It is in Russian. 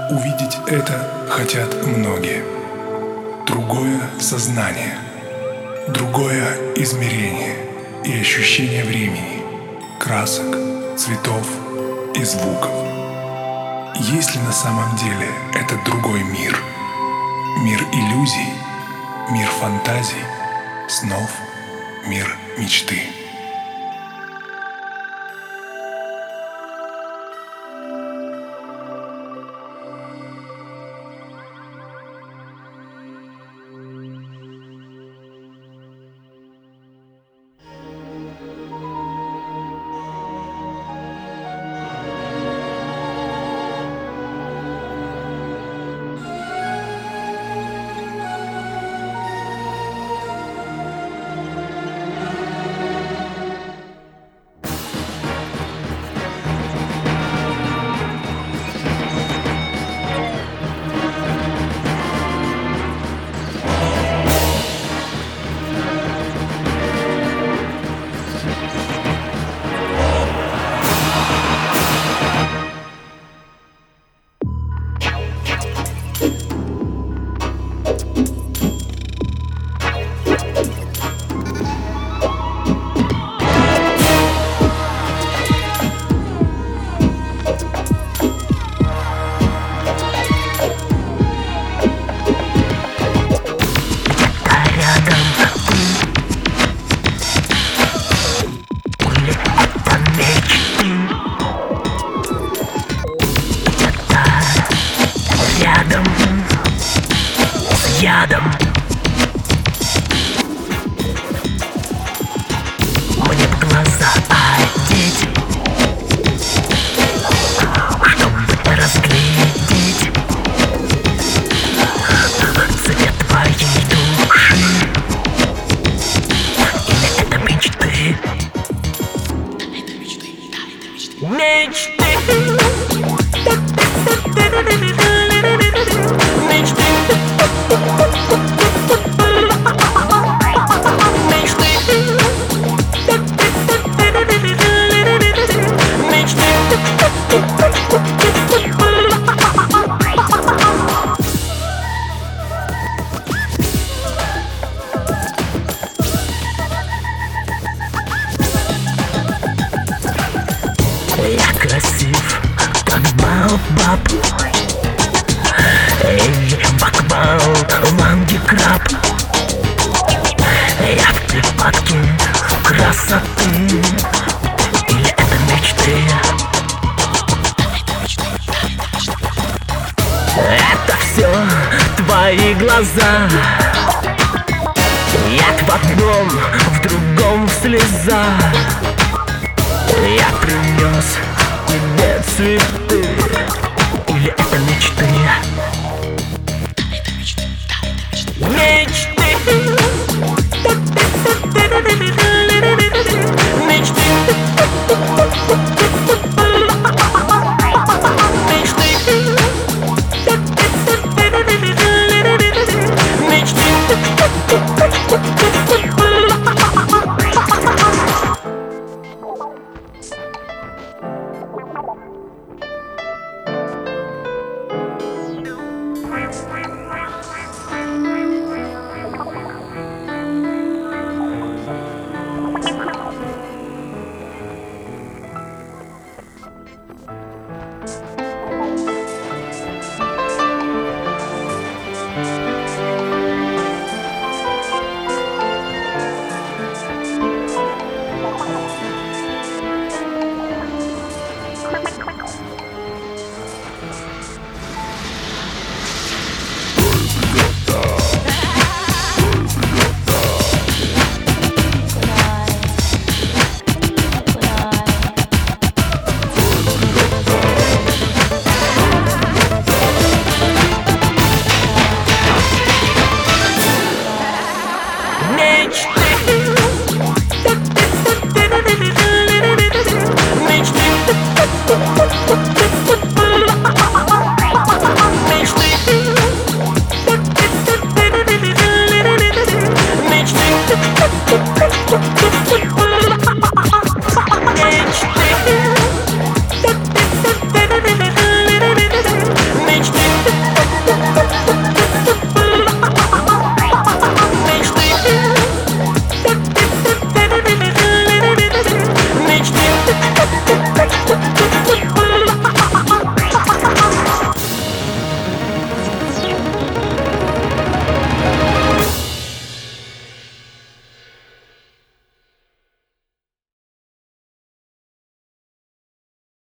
Увидеть это хотят многие. Другое сознание, другое измерение и ощущение времени, красок, цветов и звуков. Есть ли на самом деле этот другой мир? Мир иллюзий, мир фантазий, снов, мир мечты. Ядом. Мне в глаза одеть, чтобы разглядеть цвет твоей души. Или это мечты? Мечты. Я красив, как баобаб или бакбал манги-краб. Я в припадке красоты. Или это мечты? Это все твои глаза. Я в одном, в другом слеза. Я принес тебе цветы.